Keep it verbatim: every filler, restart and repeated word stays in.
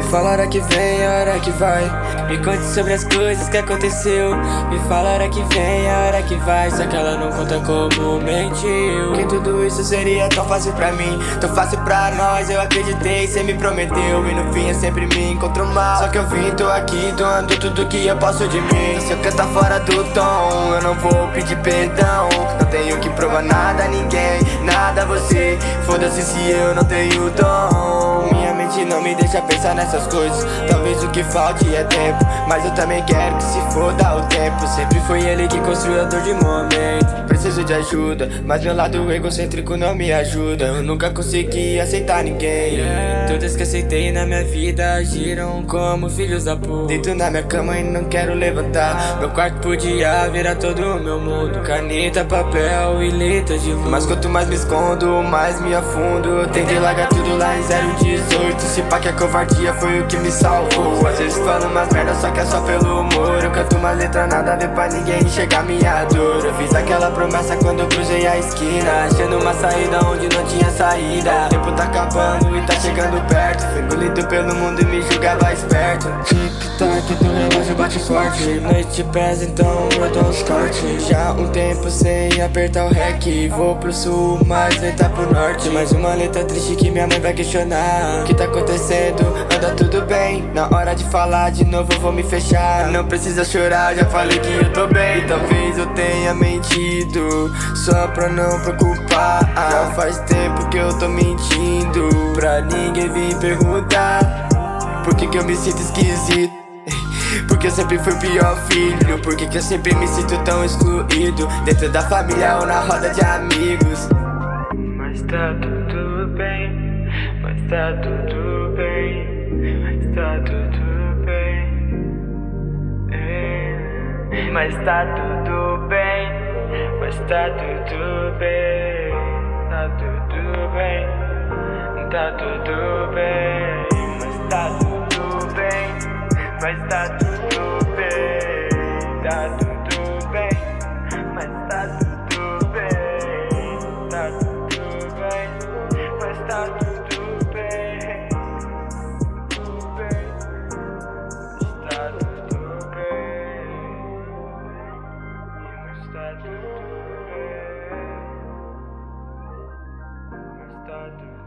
fala a hora que vem, a hora que vai. Me conte sobre as coisas que aconteceu. Me fala a hora que vem, a hora que vai. Só que ela não conta como mentiu. Que tudo isso seria tão fácil pra mim, tão fácil pra nós. Eu acreditei, cê me prometeu, e no fim eu sempre me encontro mal. Só que eu vim, tô aqui, doando tudo que eu posso de mim. Se eu cantar fora do tom, eu não vou pedir perdão. Não tenho que provar nada a ninguém, nada a você. Foda-se se eu não tenho dom. Minha mente não me deixa pensar nessas coisas. Talvez o que falte é tempo, mas eu também quero que se foda o tempo. Sempre foi ele que construiu a dor de momento. Preciso de ajuda, mas meu lado egocêntrico não me ajuda. Eu nunca consegui aceitar ninguém. Todas que aceitei na minha vida agiram como filhos da puta. Deito na minha cama e não quero levantar. Meu quarto podia virar todo o meu mundo. Caneta, papel e letra de luz. Mas quanto mais me escondo, mais me afundo. Tentei largar tudo lá em zero dezoito. Se pá que a covardia foi o que me salvou. Às vezes falo umas merda, só que é só pelo humor. Eu canto uma letra nada a ver pra ninguém enxergar minha dor. Eu fiz aquela promessa quando eu cruzei a esquina, achando uma saída onde não tinha saída. O tempo tá acabando e tá chegando perto. Fui engolido pelo mundo e me julgava esperto. Tic-tac do relógio bate forte. Noite pesa, então eu dou os cortes. Já um tempo sem apertar o rec. Vou pro sul, mas lenta pro norte. Mais uma letra triste que minha mãe vai questionar. O que tá acontecendo? Anda tudo bem? Na hora de falar de novo eu vou me fechar. Não precisa chorar, já falei que eu tô bem. Talvez eu tenha mentido só pra não preocupar. Já faz tempo que eu tô mentindo pra ninguém vir perguntar por que que eu me sinto esquisito. Porque eu sempre fui o pior filho. Por que que eu sempre me sinto tão excluído dentro da família ou na roda de amigos. Mas tá tudo bem, mas tá tudo bem, mas tá tudo bem, é. Mas tá tudo bem, mas tá tudo bem, tá tudo bem, tá tudo bem, mas tá tudo bem, mas tá tudo bem, tá tudo bem, mas tá tudo bem, tá tudo bem, mas tá tudo bem, tudo bem, mas tá tudo bem, mas tá tudo bem, mas tá tudo bem.